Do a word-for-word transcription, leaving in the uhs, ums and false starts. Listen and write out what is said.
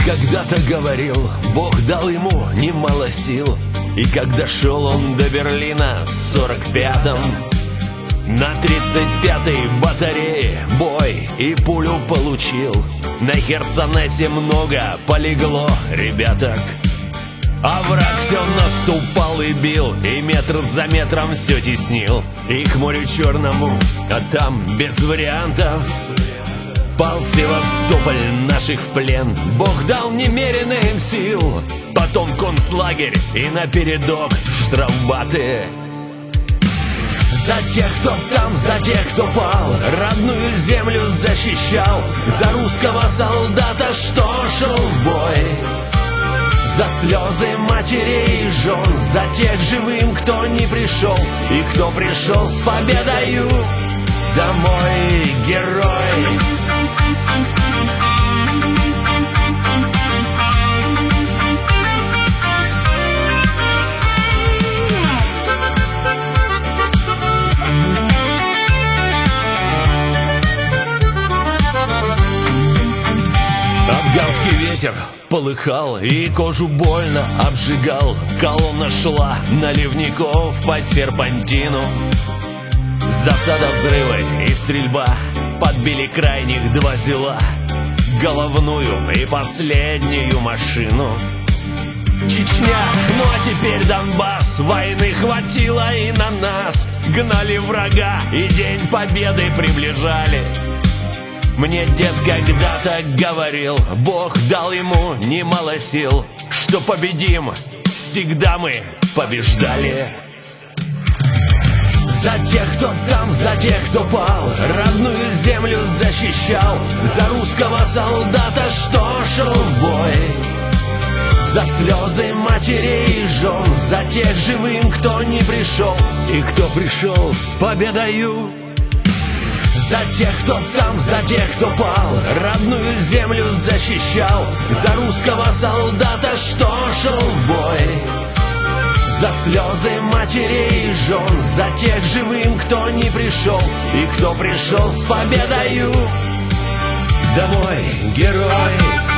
когда-то говорил, Бог дал ему немало сил. И когда шел он до Берлина в сорок пятом, на тридцать пятой батарее бой и пулю получил. На Херсонесе много полегло ребяток, а враг все наступал и бил, и метр за метром все теснил. И к морю черному, а там без вариантов, пал Севастополь наших в плен. Бог дал немерено им сил. Потом концлагерь и напередок штрафбаты. За тех, кто там, за тех, кто пал, родную землю защищал. За русского солдата, что шел в бой. За слезы матерей и жен, за тех живым, кто не пришел, и кто пришел с победою домой, герой. Афганский ветер полыхал и кожу больно обжигал. Колонна шла наливников по серпантину. Засада, взрывы и стрельба подбили крайних два села, головную и последнюю машину. Чечня, ну а теперь Донбасс. Войны хватило и на нас. Гнали врага и день победы приближали. Мне дед когда-то говорил, Бог дал ему немало сил, что победим, всегда мы побеждали. За тех, кто там, за тех, кто пал, родную землю защищал. За русского солдата, что шел в бой. За слезы матерей и жен, за тех живым, кто не пришел, и кто пришел с победою. За тех, кто там, за тех, кто пал, родную землю защищал. За русского солдата, что шел в бой. За слезы матерей и жен, за тех живым, кто не пришел, и кто пришел с победою домой, герой.